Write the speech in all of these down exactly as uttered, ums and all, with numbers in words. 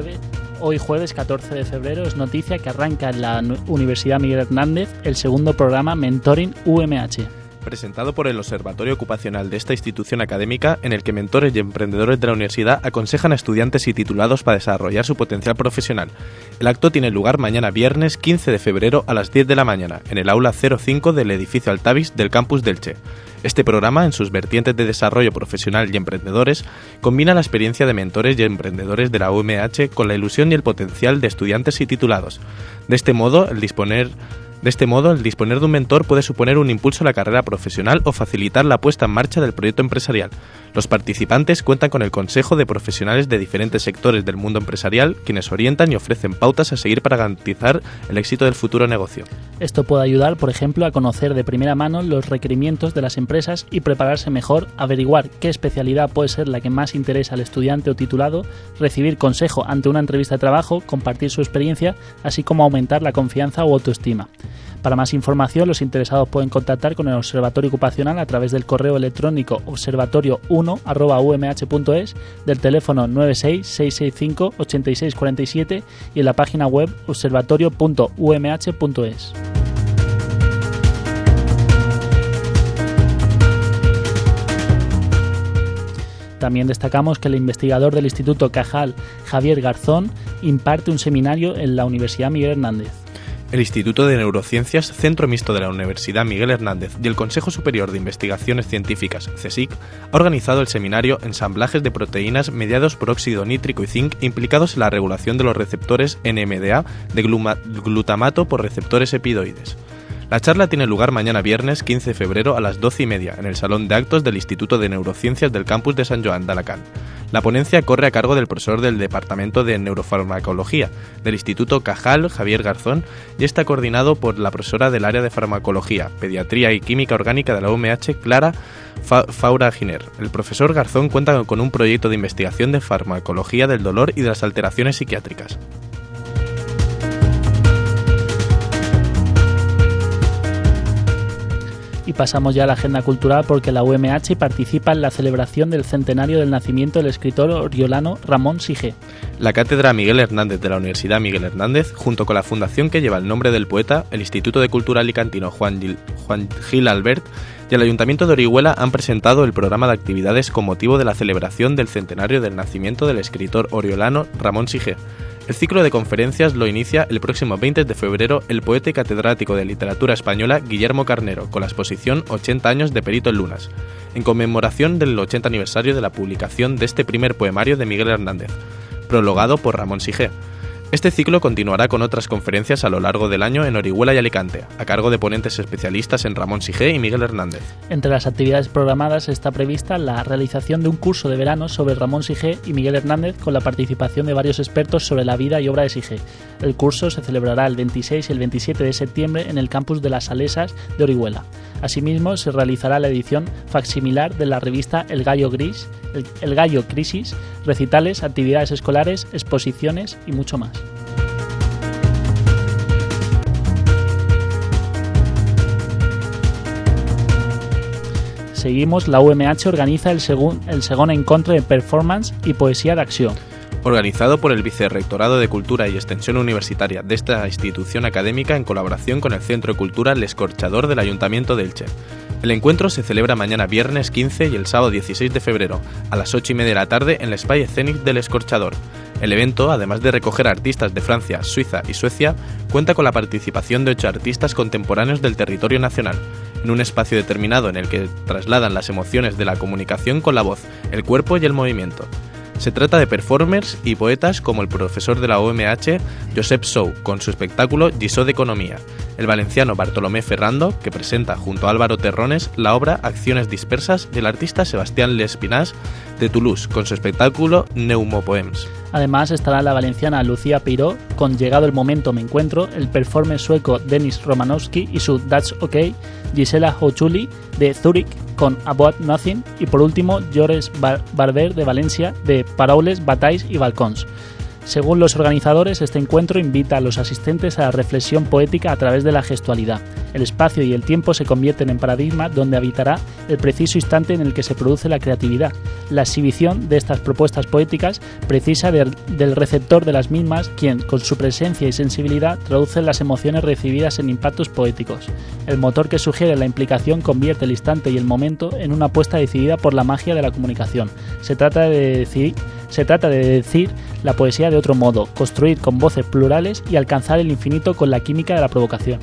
jueves, hoy jueves catorce de febrero es noticia que arranca en la Universidad Miguel Hernández el segundo programa Mentoring U M H. Presentado por el Observatorio Ocupacional de esta institución académica, en el que mentores y emprendedores de la universidad aconsejan a estudiantes y titulados para desarrollar su potencial profesional. El acto tiene lugar mañana viernes quince de febrero a las diez de la mañana, en el aula cero cinco del edificio Altavis del campus de Elche. Este programa, en sus vertientes de desarrollo profesional y emprendedores, combina la experiencia de mentores y emprendedores de la U M H con la ilusión y el potencial de estudiantes y titulados. De este modo, el disponer De este modo, el disponer de un mentor puede suponer un impulso a la carrera profesional o facilitar la puesta en marcha del proyecto empresarial. Los participantes cuentan con el consejo de profesionales de diferentes sectores del mundo empresarial, quienes orientan y ofrecen pautas a seguir para garantizar el éxito del futuro negocio. Esto puede ayudar, por ejemplo, a conocer de primera mano los requerimientos de las empresas y prepararse mejor, averiguar qué especialidad puede ser la que más interesa al estudiante o titulado, recibir consejo ante una entrevista de trabajo, compartir su experiencia, así como aumentar la confianza o autoestima. Para más información, los interesados pueden contactar con el Observatorio Ocupacional a través del correo electrónico observatorio uno arroba u m h punto es, del teléfono nueve seis seis seis cinco ocho seis cuatro siete y en la página web observatorio punto u m h punto es. También destacamos que el investigador del Instituto Cajal, Javier Garzón, imparte un seminario en la Universidad Miguel Hernández. El Instituto de Neurociencias, Centro Mixto de la Universidad Miguel Hernández y el Consejo Superior de Investigaciones Científicas, CSIC, ha organizado el seminario Ensamblajes de proteínas mediados por óxido nítrico y zinc implicados en la regulación de los receptores N M D A de glutamato por receptores epidoides. La charla tiene lugar mañana viernes quince de febrero a las doce y media en el Salón de Actos del Instituto de Neurociencias del campus de San Joan de Alacant. La ponencia corre a cargo del profesor del Departamento de Neurofarmacología del Instituto Cajal, Javier Garzón, y está coordinado por la profesora del área de Farmacología, Pediatría y Química Orgánica de la U M H, Clara Faura Giner. El profesor Garzón cuenta con un proyecto de investigación de farmacología del dolor y de las alteraciones psiquiátricas. Y pasamos ya a la agenda cultural porque la U M H participa en la celebración del centenario del nacimiento del escritor oriolano Ramón Sige. La Cátedra Miguel Hernández de la Universidad Miguel Hernández, junto con la fundación que lleva el nombre del poeta, el Instituto de Cultura Alicantino Juan Gil, Juan Gil Albert y el Ayuntamiento de Orihuela han presentado el programa de actividades con motivo de la celebración del centenario del nacimiento del escritor oriolano Ramón Sige. El ciclo de conferencias lo inicia el próximo veinte de febrero el poeta y catedrático de literatura española Guillermo Carnero, con la exposición ochenta años de Perito en Lunas, en conmemoración del ochenta aniversario de la publicación de este primer poemario de Miguel Hernández, prologado por Ramón Sige. Este ciclo continuará con otras conferencias a lo largo del año en Orihuela y Alicante, a cargo de ponentes especialistas en Ramón Sige y Miguel Hernández. Entre las actividades programadas está prevista la realización de un curso de verano sobre Ramón Sige y Miguel Hernández con la participación de varios expertos sobre la vida y obra de Sige. El curso se celebrará el veintiséis y el veintisiete de septiembre en el campus de las Salesas de Orihuela. Asimismo, se realizará la edición facsimilar de la revista El Gallo Gris, El, El Gallo Crisis, recitales, actividades escolares, exposiciones y mucho más. Seguimos, la U M H organiza el, segun, el Segón Encontre de Performance y Poesía de Acción. Organizado por el Vicerrectorado de Cultura y Extensión Universitaria de esta institución académica en colaboración con el Centro de Cultura L'Escorchador del Ayuntamiento de Elche. El encuentro se celebra mañana viernes quince y el sábado dieciséis de febrero a las ocho y media de la tarde en el Espai Escénic del Escorchador. El evento, además de recoger artistas de Francia, Suiza y Suecia, cuenta con la participación de ocho artistas contemporáneos del territorio nacional, en un espacio determinado en el que trasladan las emociones de la comunicación con la voz, el cuerpo y el movimiento. Se trata de performers y poetas como el profesor de la U M H, Josep Sou, con su espectáculo Guisó de Economía, el valenciano Bartolomé Ferrando, que presenta junto a Álvaro Terrones la obra Acciones Dispersas, y el artista Sebastián Lespinás de Toulouse, con su espectáculo Neumopoems. Además estará la valenciana Lucía Peiró, con Llegado el momento me encuentro, el performer sueco Denis Romanowski y su That's OK, Gisela Hochuli de Zurich con About Nothing y por último Llores Bar- Barber de Valencia de Paraules, Batalls y Balcons. Según los organizadores, este encuentro invita a los asistentes a la reflexión poética a través de la gestualidad. El espacio y el tiempo se convierten en paradigma donde habitará el preciso instante en el que se produce la creatividad. La exhibición de estas propuestas poéticas precisa de, del receptor de las mismas, quien, con su presencia y sensibilidad, traduce las emociones recibidas en impactos poéticos. El motor que sugiere la implicación convierte el instante y el momento en una apuesta decidida por la magia de la comunicación. Se trata de decir, se trata de decir la poesía de otro modo, construir con voces plurales y alcanzar el infinito con la química de la provocación.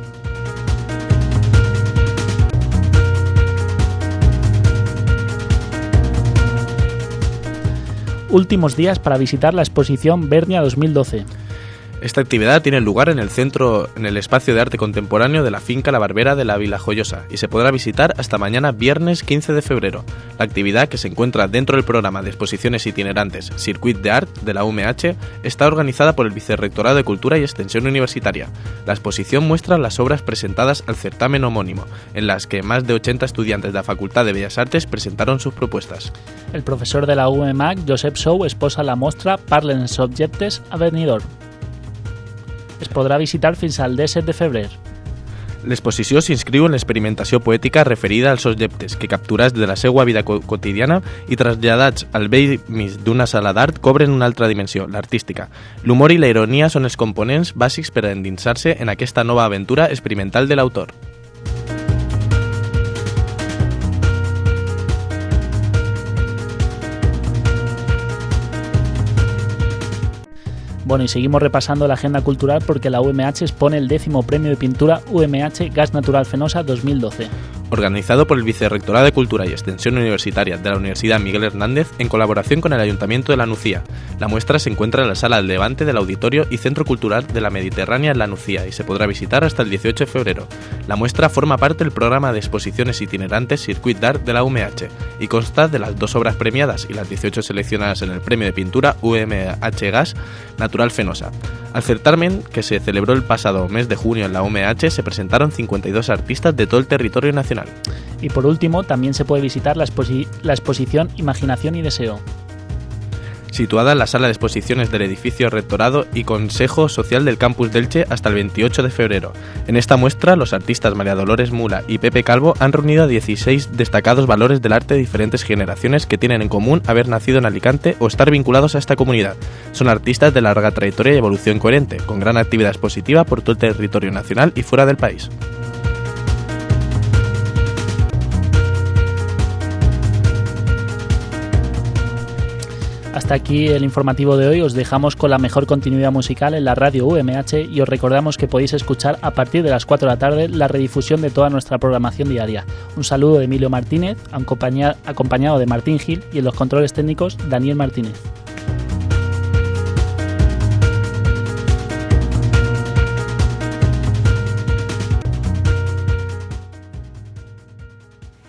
Últimos días para visitar la exposición Bernia dos mil doce. Esta actividad tiene lugar en el centro, en el espacio de arte contemporáneo de la finca La Barbera de la Vila Joyosa y se podrá visitar hasta mañana viernes quince de febrero. La actividad, que se encuentra dentro del programa de exposiciones itinerantes Circuit de Art de la U M H, está organizada por el Vicerrectorado de Cultura y Extensión Universitaria. La exposición muestra las obras presentadas al certamen homónimo, en las que más de ochenta estudiantes de la Facultad de Bellas Artes presentaron sus propuestas. El profesor de la U M A C, Josep Sou, exposa la mostra Parlen Subjectes a Benidorm. Es podrà visitar fins al disset de febrer. L'exposició s'inscriu en l'experimentació poètica referida als subjectes que, capturats de la seva vida quotidiana i traslladats al vell mig d'una sala d'art, cobren una altra dimensió, l'artística. L'humor i la ironia són els components bàsics per a endinsar-se en aquesta nova aventura experimental de l'autor. Bueno, y seguimos repasando la agenda cultural porque la U M H expone el décimo premio de pintura U M H Gas Natural Fenosa dos mil doce. Organizado por el Vicerrectorado de Cultura y Extensión Universitaria de la Universidad Miguel Hernández en colaboración con el Ayuntamiento de La Nucía. La muestra se encuentra en la Sala del Levante del Auditorio y Centro Cultural de la Mediterránea en La Nucía y se podrá visitar hasta el dieciocho de febrero. La muestra forma parte del programa de exposiciones itinerantes Circuit d'Art de la U M H y consta de las dos obras premiadas y las dieciocho seleccionadas en el Premio de Pintura U M H Gas Natural Fenosa. Al certamen, que se celebró el pasado mes de junio en la U M H, se presentaron cincuenta y dos artistas de todo el territorio nacional. Y por último, también se puede visitar la, exposi- la exposición Imaginación y Deseo. Situada en la sala de exposiciones del edificio Rectorado y Consejo Social del Campus de Elche hasta el veintiocho de febrero. En esta muestra, los artistas María Dolores Mula y Pepe Calvo han reunido a dieciséis destacados valores del arte de diferentes generaciones que tienen en común haber nacido en Alicante o estar vinculados a esta comunidad. Son artistas de larga trayectoria y evolución coherente, con gran actividad expositiva por todo el territorio nacional y fuera del país. Hasta aquí el informativo de hoy. Os dejamos con la mejor continuidad musical en la radio U M H y os recordamos que podéis escuchar a partir de las cuatro de la tarde la redifusión de toda nuestra programación diaria. Un saludo de Emilio Martínez, acompañado de Martín Gil, y en los controles técnicos Daniel Martínez.